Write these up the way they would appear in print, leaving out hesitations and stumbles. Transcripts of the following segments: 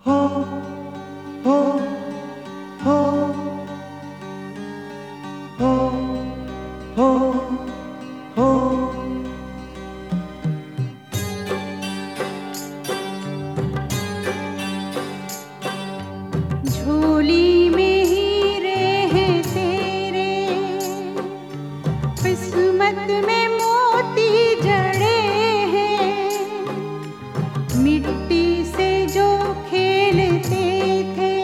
हो हो हो हो हो हो। झोली में हीरे हैं तेरे, किस्मत में मोती जड़े हैं। मिट्टी से जो खेलते थे,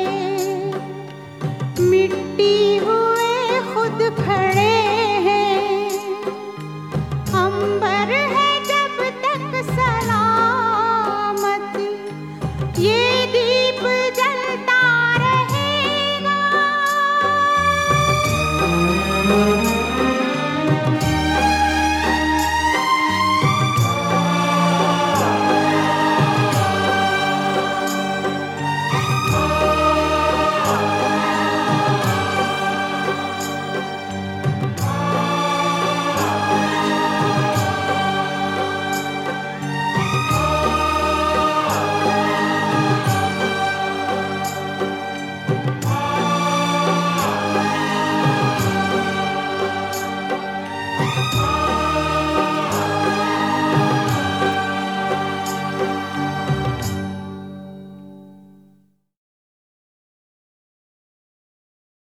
मिट्टी हुए खुद खड़े हैं। अंबर है जब तक सलामत, ये